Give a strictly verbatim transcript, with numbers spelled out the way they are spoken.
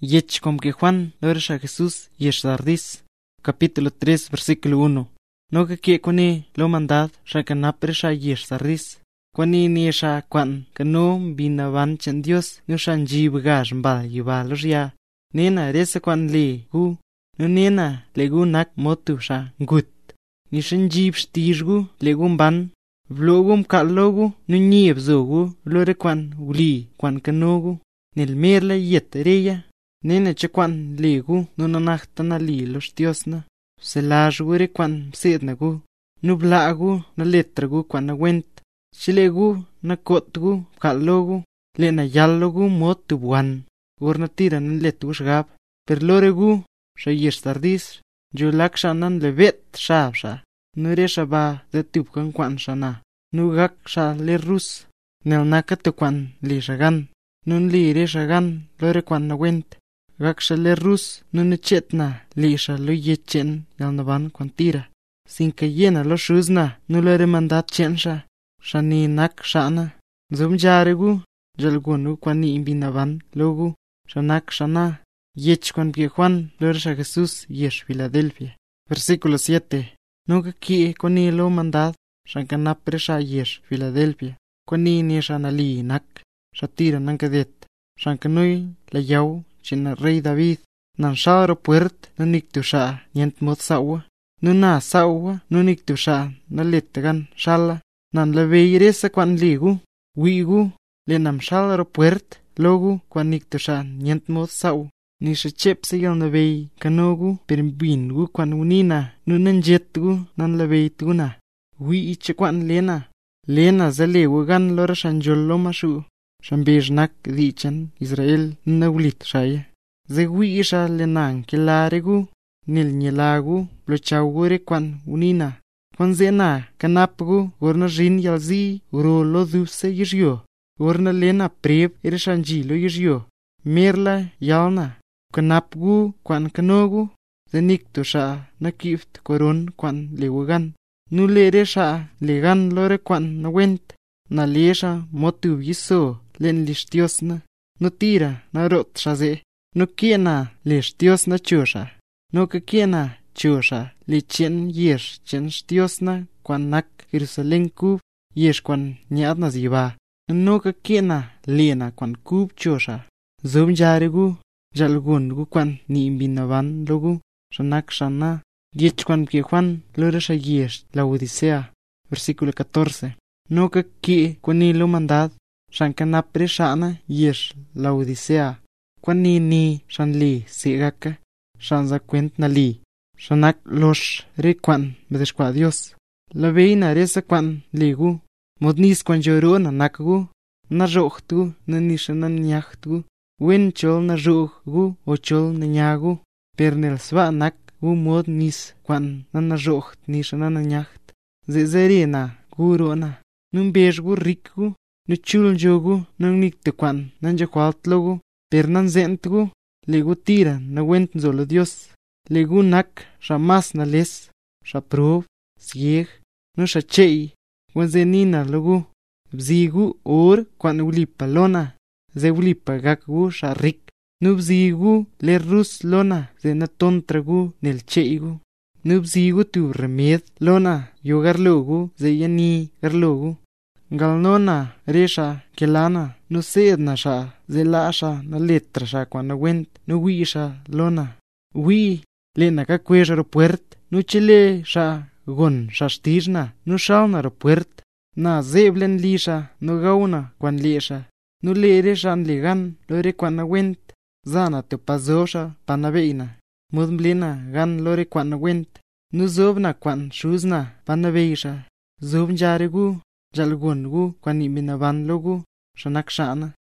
Yech como que Juan, lo a Jesús, yesh dardis. Capítulo tres, versículo uno. No que que kone lo mandad, shakanapre sha yesh dardis. Kwani ni sha kwan, kano binavan chen Dios, no shan jibgash mbal yuba loria. Nena resa kwan le gu, no nena le gu nak motu sha ngut. Ni shan jib stir gu, le gu mban. Vlogum ka logu, no nieb zogu, lore kwan uli, kwan kanogu. Nel merla yet reya. Nena che kwan le gu, no nanachta li los Dios na. Se laj gu re kwan sed na gu. No bla gu, na letra gu kwan na went. Chile gu, na kot gu, ka logu. Le na yallo gu mot tu buan. Gur na tira na let gu shgab. Per lore gu, sha yesh tardis. Jo lak sha nan le vet shab sha. No re sha ba de tup kan kwan sha na. No gak sha le rus. Nel naka tu kwan le shagan. Nun li re shagan, lore kwan na went. Gak sha le rus, nun ne chet na, li sha lo ye chen, yal na van kwan tira. Sin ka yena lo shuz na, nu lore mandat chen sha. Sha ni nak sha na. Zum jare gu, jal gunu kwan ni imbi na van, logu. Sha nak sha na. Yech kwan pie Juan, lore sha Jesús, yesh Filadelfia. Versículo siete. No ka ki kwan ni lo mandat, sha kanapre sha yesh Filadelfia. Kwan ni ni sha na li nak. Sha tira nan kadet. Sha kanui la yaw. China rey David, nan sharo puert, no nik tu sha, nient mot sawa. No na sawa, no nik tu sha, na letgan shala. Nan la veiresa kwan ligu, wigu, le nam shalo puert, logu, kwan nik tu sha, nient mot saw. Ni sha chep se yal na vei, kanogu, per bingu kwan unina, no nan jet gu, nan la vei tuna. Wi iche kwan lena. Lena zalewu gan lora shanjol lo mashu. Shambej nak dichan Israel na ulit shaya. Ze wisha le nang kilaregu, nil nyelagu, blochawure kwan unina. Kwan zena kanapgu, gorna jin yalzi, uro lo duse yishyo. Gorna lena preb irishanji lo yishyo. Merla yalna. Kanapgu kwan kanogu, zenik to sha na kift koron kwan lewugan. Nulere sha legan lore kwan na went. Na lesha motu yiso. Len lish Dios na, no tira, na rot shaze, no kiena lish Dios na chusha, no que kiena chusha, li chen yesh chen Dios na, kwan nak Jerusalén kub, yesh kwan nyad na ziba, no que kiena liena kwan kub chusha, zom jare gu, jalgun gu kwan ni imbinavan logu, shanak shana, diech kwan pie kwan, lore sha yesh, la Odisea, versículo catorce, no que ki kwani lo mandad, shan kanapre shana yesh la Odisea. Kwan ni ni shan li sigaka, shan za kwent na li. Shanak losh re kwan bedeshkwa Dios. La veina resa kwan ligu. Modnis kwan joro na nakgu. Na rohtu na nisha na nyahtu. Wen chol na rohgu o chol na nyagu. Per nel swa nakgu mod nis kwan na na roht nisha na na nyaht. Zezere na guro na. Nung bejgu rikgu. No chul jogu, nang nik te kwan, nan jakwalt logu, per nan zentgu, legu tira, na went zolo Dios, legu nak, sha mas na les, sha prob, sieg, no sha chei, kwan zenina logu, bzigu or, kwan ulipa lona, ze ulipa gakgu, sha rik, no bzigu, le rus lona, ze na tontragu, nel cheigu, no bzigu tu remed, lona, yo garlogu, ze yani garlogu, Galnona, resha, kelana, no sed na sha, zelasha, na letra sha kwan na went, no wisha, lona. Wi, le na ka kwesh aeropuert, no chile sha, gon, sha shtijna, no shalna aeropuert, na zeblen lisha, no gauna, kwan lesha, no le resha legan, lore kwan na went, zana te pazosha, panaveina, mudmlena, gan lore kwan na went, no zobna kwan shuzna, panaveisha, zob jaregu, Jalgun gu, kwan ni minavan logu, shanak shana.